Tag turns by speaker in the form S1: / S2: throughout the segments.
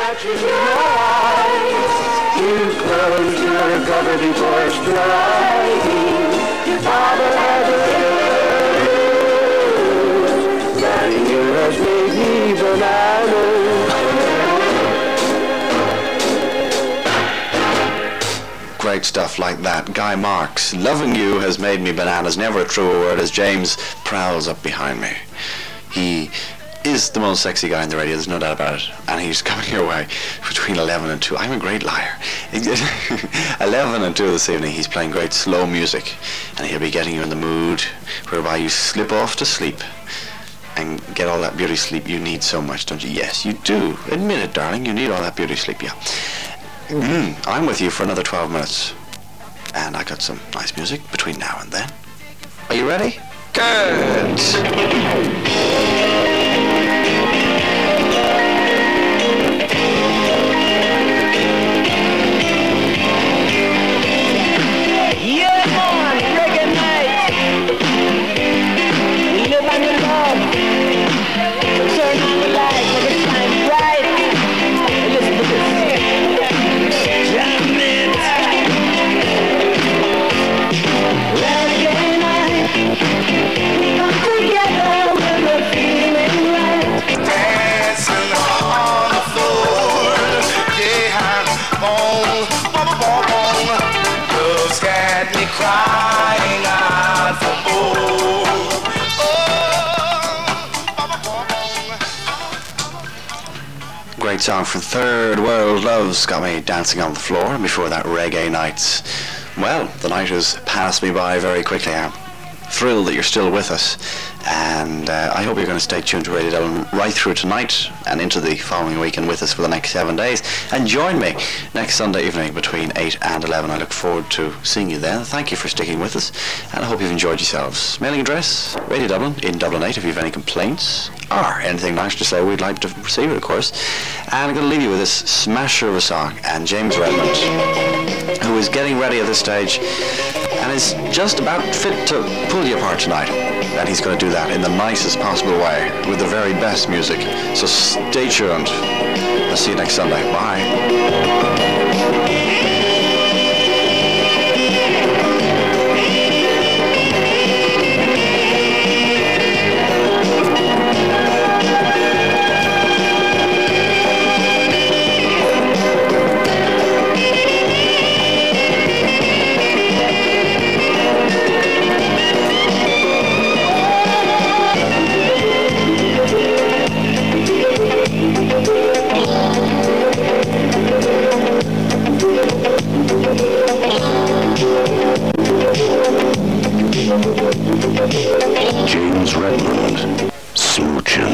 S1: catching your eyes. You close your cover before striking. Your father has a news. Daddy, you has made me bananas.
S2: Great stuff like that. Guy Marks, Loving You Has Made Me Bananas. Never a truer word as James prowls up behind me. He is the most sexy guy in the radio, there's no doubt about it. And he's coming your way between 11 and 2. I'm a great liar. 11 and 2 this evening, he's playing great slow music. And he'll be getting you in the mood whereby you slip off to sleep and get all that beauty sleep you need so much, don't you? Yes, you do. Admit it, darling. You need all that beauty sleep, yeah. I'm with you for another 12 minutes. And I got some nice music between now and then. Are you ready? Good!
S3: Crying out for more.
S2: Great song from Third World Love's got me dancing on the floor. And before that, Reggae Nights. Well, the night has passed me by very quickly. I'm thrilled that you're still with us. And I hope you're going to stay tuned to Radio Dublin right through tonight and into the following weekend with us for the next 7 days. And join me next Sunday evening between 8 and 11. I look forward to seeing you then. Thank you for sticking with us, and I hope you've enjoyed yourselves. Mailing address, Radio Dublin in Dublin 8 if you have any complaints or anything nice to say, we'd like to receive it, of course. And I'm going to leave you with this smasher of a song, and James Redmond, who is getting ready at this stage and is just about fit to pull you apart tonight. And he's going to do that in the nicest possible way with the very best music. So stay tuned. I'll see you next Sunday. Bye.
S1: James Redmond, Smooching.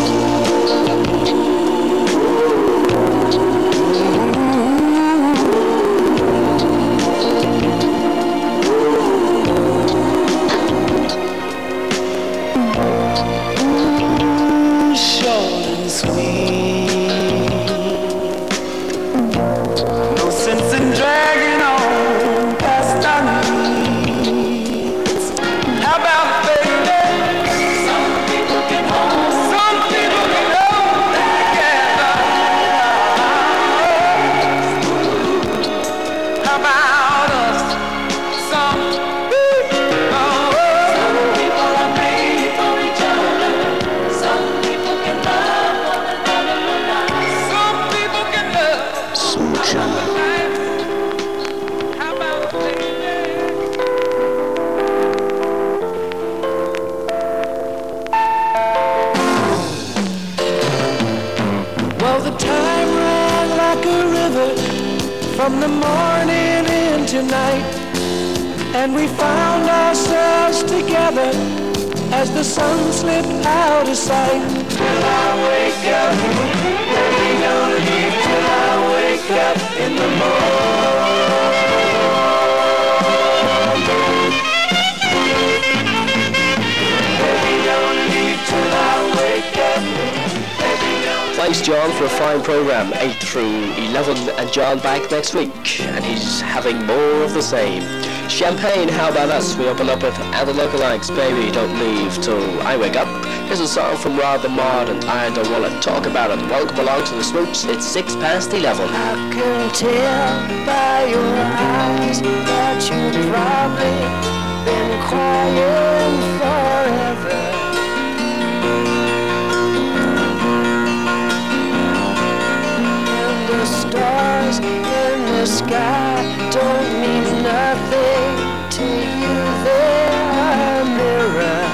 S4: From the morning into night, and we found ourselves together as the sun slipped out of sight. Till I wake up, baby, don't leave till I wake up in the morning. Baby, don't leave till I wake up. Baby, don't
S5: thanks John for a fine programme, 8 through 11, and John back next week, and he's having more of the same. Champagne, how about us? We open up with And the Lookalikes, Baby Don't Leave Till I Wake Up. Here's a song from Rod the Mod, and I Don't Wanna Talk About It. Welcome along to the Smooch. It's 11:06.
S4: I can tell by your eyes that you've probably been crying forever. And the stars in the sky don't mean nothing to you. They're a mirror.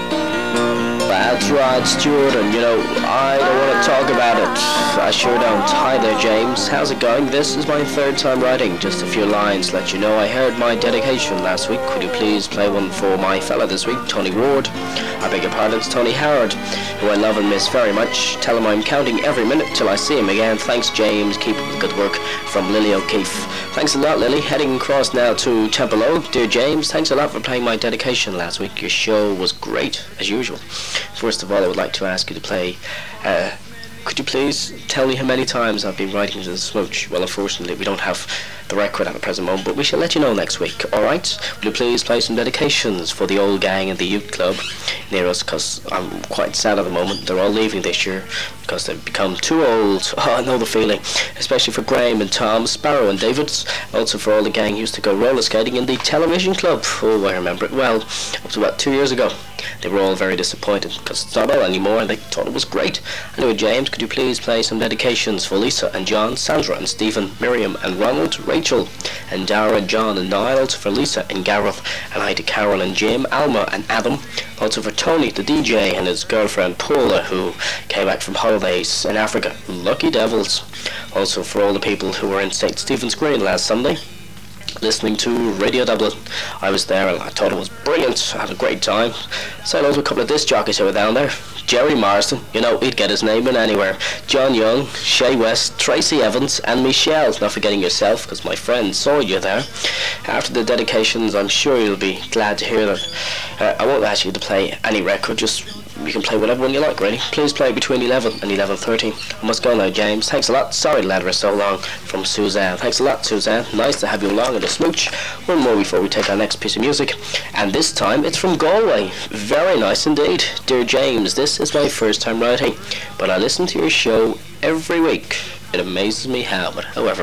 S5: That's Rod Stewart, and you know, I don't want to talk about it. I sure don't. Hi there, James. How's it going? This is my third time writing. Just a few lines. Let you know I heard my dedication last week. Could you please play one for my fella this week, Tony Ward? I beg your pardon, it's Tony Howard, who I love and miss very much. Tell him I'm counting every minute till I see him again. Thanks, James. Keep up the good work. From Lily O'Keefe. Thanks a lot, Lily. Heading across now to Tempelo. Dear James, thanks a lot for playing my dedication last week. Your show was great, as usual. First of all, I would like to ask you to play... could you please tell me how many times I've been writing to the Smooch? Well, unfortunately, we don't have the record at the present moment, but we shall let you know next week, alright? Will you please play some dedications for the old gang in the youth club near us, because I'm quite sad at the moment. They're all leaving this year because they've become too old. Oh, I know the feeling, especially for Graham and Tom, Sparrow and Davids, also for all the gang who used to go roller skating in the television club. Oh, I remember it well, up to about 2 years ago. They were all very disappointed because it's not on anymore and they thought it was great. Anyway, James, could you please play some dedications for Lisa and John, Sandra and Stephen, Miriam and Ronald, Rachel and Dara, John and Niall, also for Lisa and Gareth, and hi to Carol and Jim, Alma and Adam, also for Tony, the DJ, and his girlfriend Paula, who came back from holidays in Africa. Lucky devils. Also for all the people who were in St. Stephen's Green last Sunday, listening to Radio Dublin. I was there and I thought it was brilliant. I had a great time. Said hello to a couple of disc jockeys who were down there. Jerry Marston, you know, he'd get his name in anywhere. John Young, Shay West, Tracy Evans and Michelle. Not forgetting yourself, because my friend saw you there. After the dedications, I'm sure you'll be glad to hear that. I won't ask you to play any record, just you can play whatever one you like, really. Please play between 11 and 11:30. I must go now, James. Thanks a lot. Sorry the letter is so long. From Suzanne. Thanks a lot, Suzanne. Nice to have you along in the Smooch. One more before we take our next piece of music. And this time it's from Galway. Very nice indeed. Dear James, this is my first time writing, but I listen to your show every week. It amazes me how, but however.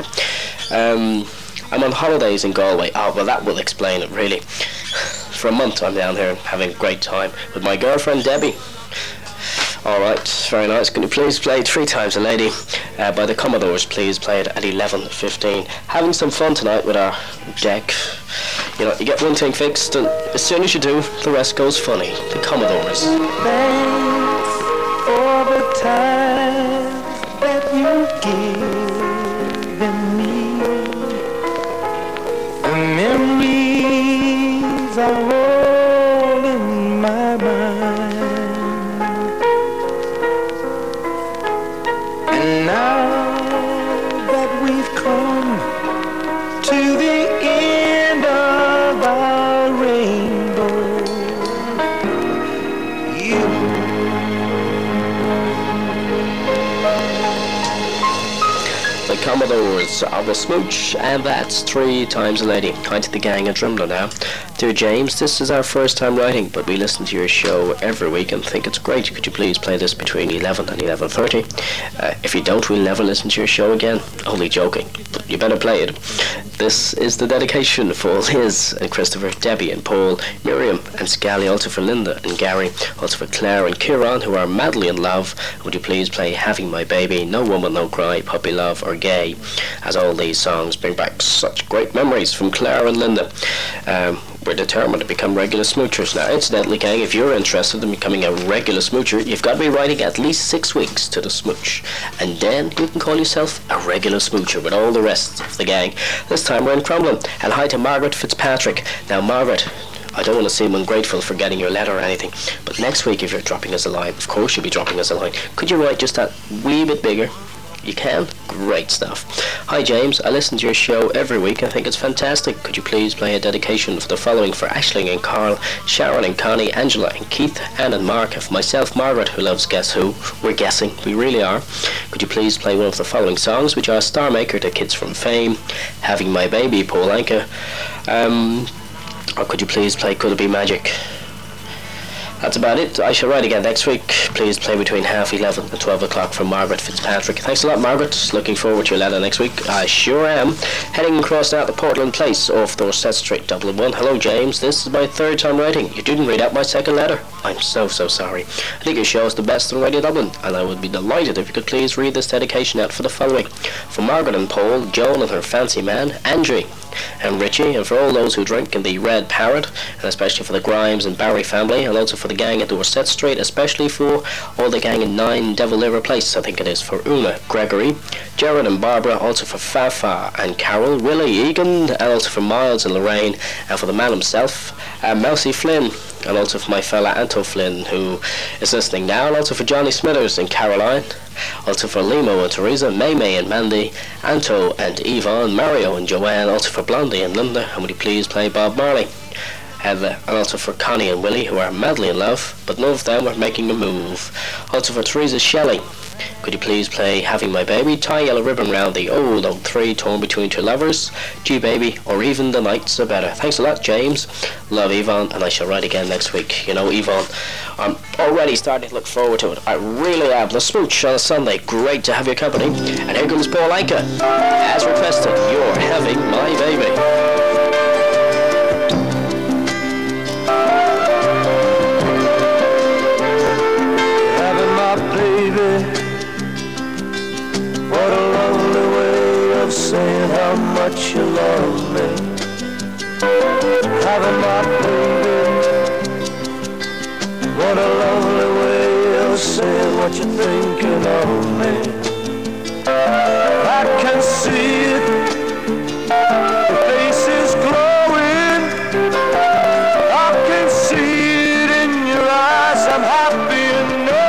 S5: I'm on holidays in Galway. Oh, well, that will explain it, really. For a month I'm down here having a great time with my girlfriend Debbie. Alright, very nice. Can you please play Three Times a Lady by the Commodores? Please play it at 11:15. Having some fun tonight with our deck. You know, you get one thing fixed and as soon as you do, the rest goes funny. The Commodores.
S4: Thanks for the time that you've given me. The memories are all in my mind. And now that we've come to the end of our rainbow,
S5: The Commodores of the Smooch, and that's Three Times a Lady. Hi to the gang at Drimnagh now. Dear James, this is our first time writing, but we listen to your show every week and think it's great. Could you please play this between 11 and 11:30? If you don't, we'll never listen to your show again. Only joking, but you better play it. This is the dedication for Liz and Christopher, Debbie and Paul, Miriam and Scally, also for Linda and Gary, also for Claire and Kieran, who are madly in love. Would you please play Having My Baby, No Woman, No Cry, Puppy Love or Gay, as all these songs bring back such great memories from Claire and Linda. We're determined to become regular smoochers. Now, incidentally, gang, if you're interested in becoming a regular smoocher, you've got to be writing at least 6 weeks to the Smooch. And then you can call yourself a regular smoocher with all the rest of the gang. This time we're in Crumlin. And hi to Margaret Fitzpatrick. Now, Margaret, I don't want to seem ungrateful for getting your letter or anything, but next week if you're dropping us a line, of course you'll be dropping us a line, could you write just that wee bit bigger? You can? Great stuff. Hi James, I listen to your show every week and think it's fantastic. Could you please play a dedication for the following for Aisling and Carl, Sharon and Connie, Angela and Keith, Anne and Mark, and for myself, Margaret, who loves Guess Who. We're guessing, we really are. Could you please play one of the following songs, which are Star Maker to Kids from Fame, Having My Baby, Paul Anka, or could you please play Could It Be Magic? That's about it. I shall write again next week. Please play between 11:30 and 12 o'clock from Margaret Fitzpatrick. Thanks a lot, Margaret. Looking forward to your letter next week. I sure am. Heading across now to Portland Place off Dorset Street, Dublin 1. Hello, James. This is my third time writing. You didn't read out my second letter. I'm so sorry. I think your show is the best on Radio Dublin, and I would be delighted if you could please read this dedication out for the following. For Margaret and Paul, Joan and her fancy man, Andrew, and Richie, and for all those who drink in the Red Parrot, and especially for the Grimes and Barry family, and also for the gang at Dorset Street, especially for all the gang in 9 Devil Liver Place, I think it is, for Una, Gregory, Jared and Barbara, also for Fafa and Carol, Willie, Egan, and also for Miles and Lorraine, and for the man himself, Mousy Flynn, and also for my fella Anto Flynn, who is listening now, and also for Johnny Smithers and Caroline, also for Limo and Teresa, May and Mandy, Anto and Yvonne, Mario and Joanne, also for Blondie and Linda, and would you please play Bob Marley? And also for Connie and Willie, who are madly in love, but none of them are making a move. Also for Teresa Shelley, could you please play Having My Baby, Tie Yellow Ribbon Round the Old Oak Tree, Torn Between Two Lovers, G-Baby, or even The Nights Are Better. Thanks a lot, James. Love, Yvonne, and I shall write again next week. You know, Yvonne, I'm already starting to look forward to it. I really am. The Smooch on a Sunday. Great to have your company. And here comes Paul Anka. As requested, You're Having My Baby.
S4: Saying how much you love me, having my baby. What a lovely way of saying what you're thinking of me. I can see it, your face is glowing. I can see it in your eyes. I'm happy in knowing.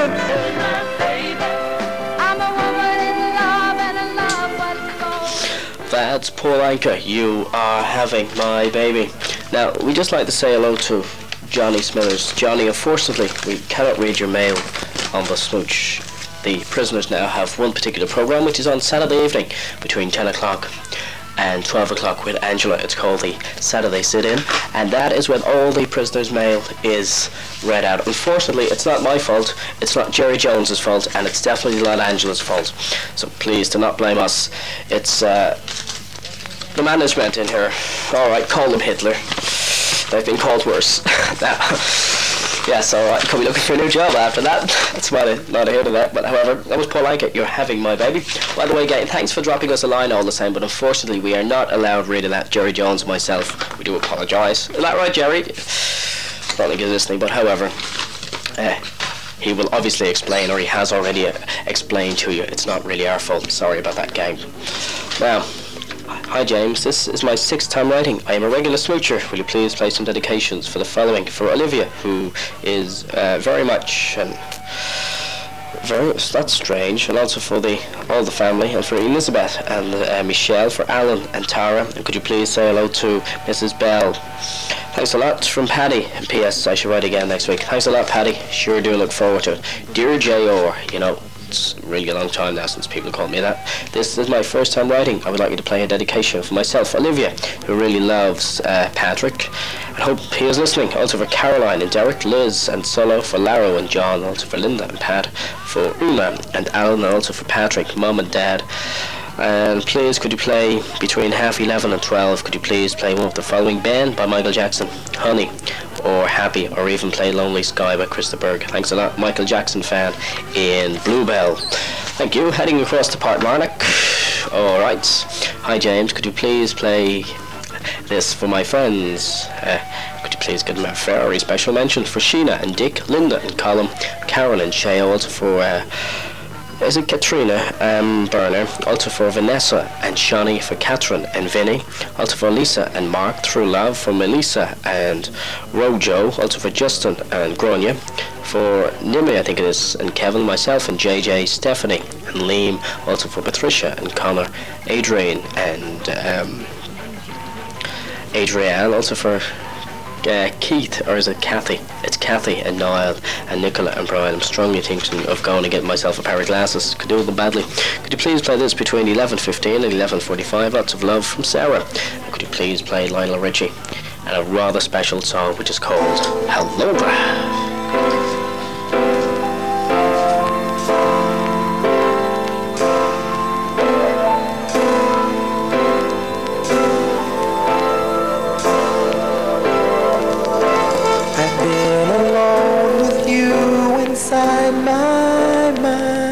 S5: That's Paul Anka, You Are Having My Baby. Now, we'd just like to say hello to Johnny Smithers. Johnny, unfortunately, we cannot read your mail on the Smooch. The prisoners now have one particular program, which is on Saturday evening between 10 o'clock and 12 o'clock with Angela. It's called the Saturday Sit-In, and that is when all the prisoners' mail is read out. Unfortunately, it's not my fault, it's not Jerry Jones's fault, and it's definitely not Angela's fault. So please do not blame us. It's the management in here. Alright, call them Hitler. They've been called worse. Now, yes, alright, could be looking for a new job after that. That's not a hit of that. But however, that was Paul Anka, You're Having My Baby. By the way, again, thanks for dropping us a line all the same, but unfortunately we are not allowed reading that. Jerry Jones and myself, we do apologise. Is that right, Jerry? I don't think he's listening, but however, he will obviously explain, or he has already explained to you. It's not really our fault. Sorry about that, gang. Now, hi James, this is my 6th time writing. I am a regular smoocher. Will you please play some dedications for the following? For Olivia, who is very much that's strange, and also for all the family, and for Elizabeth and Michelle, for Alan and Tara, and could you please say hello to Mrs. Bell? Thanks a lot from Paddy, and P.S. I shall write again next week. Thanks a lot, Paddy. Sure do look forward to it. Dear J.R., you know, it's really a long time now since people called me that. This is my first time writing. I would like you to play a dedication for myself, Olivia, who really loves Patrick. I hope he is listening. Also for Caroline and Derek, Liz and Solo, for Laro and John, also for Linda and Pat, for Una and Alan, and also for Patrick, Mum and Dad. And please, could you play between 11:30 and 12? Could you please play one of the following: Ben by Michael Jackson, Honey, or Happy, or even play Lonely Sky by Krista Berg. Thanks a lot, Michael Jackson fan in Bluebell. Thank you. Heading across to Port Marnock. Alright. Hi James, could you please play this for my friends? Could you please give them a very special mention for Sheena and Dick, Linda and Colin, Carol and Shay, also for is it Katrina Burner, also for Vanessa and Shani, for Catherine and Vinny, also for Lisa and Mark, Through Love, for Melissa and Rojo, also for Justin and Gronya, for Nimmy, I think it is, and Kevin, myself, and JJ, Stephanie, and Liam, also for Patricia and Connor, Adrian, and Adrienne, also for Keith, or is it Kathy? It's Kathy and Niall and Nicola and Brian. I'm strongly thinking of going and getting myself a pair of glasses. Could do them badly. Could you please play this between 11:15 and 11:45? Lots of love from Sarah. And could you please play Lionel Richie and a rather special song which is called Hello There.
S4: I've been alone with you inside my mind.